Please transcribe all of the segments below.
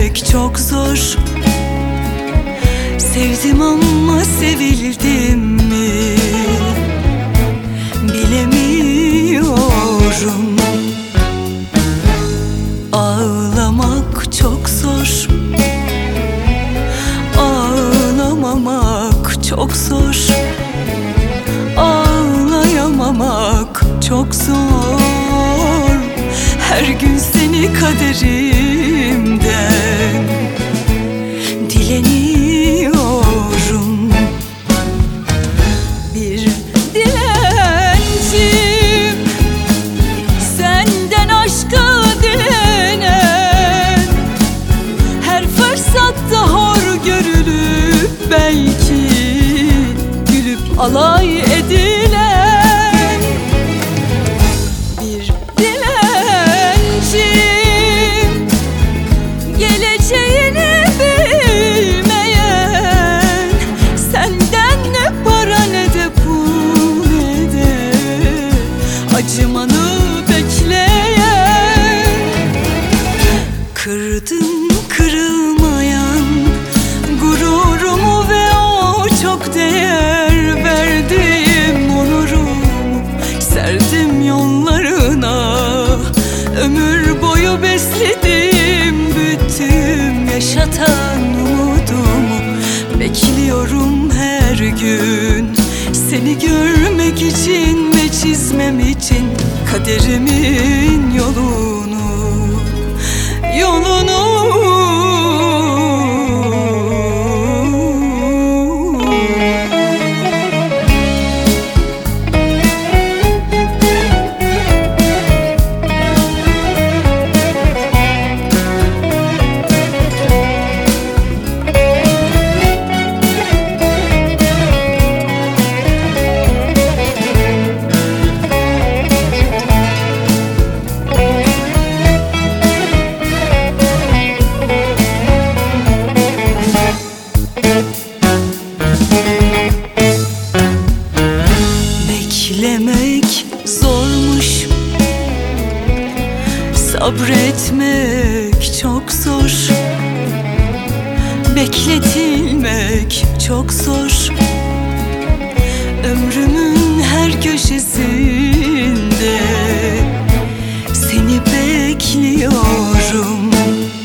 Sevmek çok zor. Sevdim ama sevildim mi bilemiyorum. Ağlamak çok zor, ağlamamak çok zor, ağlayamamak çok zor. Her gün seni kaderimden dileniyorum. Bir dilencim, senden aşkı dilenen, her fırsatta hor görülüp belki gülüp alay edilen. Bir dilencim, geleceğini bilmeyen, senden ne para ne de pul ne de acımanı bekleyen. Kırdım kırılmayan gururumu ve o çok değer verdiğim onurumu serdim yollarına. Ömür boyu besledim büyüttüm yaşatan umudumu. Bekliyorum her gün seni görmek için ve çizmem için kaderimin yolunu, yolunu. Beklemek zormuş, sabretmek çok zor, bekletilmek çok zor. Ömrümün her köşesinde seni bekliyorum.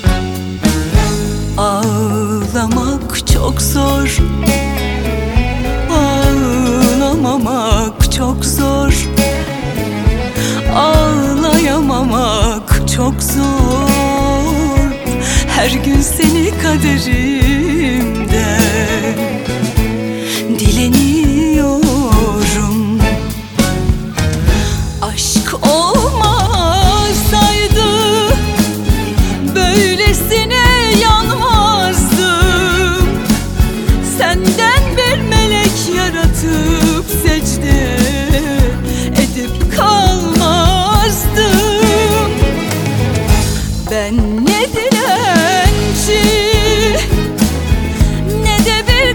Ağlamak çok zor, ağlamamak çok zor, ağlayamamak çok zor. Her gün seni kaderimden dileniyorum. Aşk olmasaydı böylesine yanmazdım. Senden bir melek yaratıp secde edip kalmazdım. Ben ne dilenci ne de bir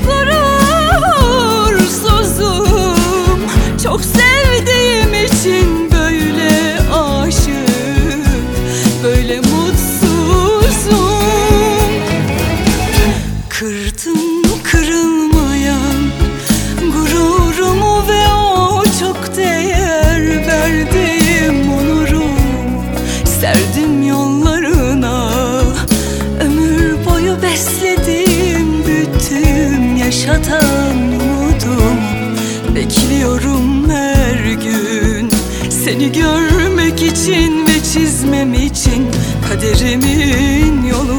gurursuzum. Çok sevdiğim için böyle aşık, böyle mutsuzum. Kırdım kırılmayan gururumu ve o çok değer verdiğim onurumu serdim yollarına. Ömür boyu besledim büyüttüm yaşatan umudumu. Bekliyorum her gün seni görmek için ve çizmem için kaderimin yolu.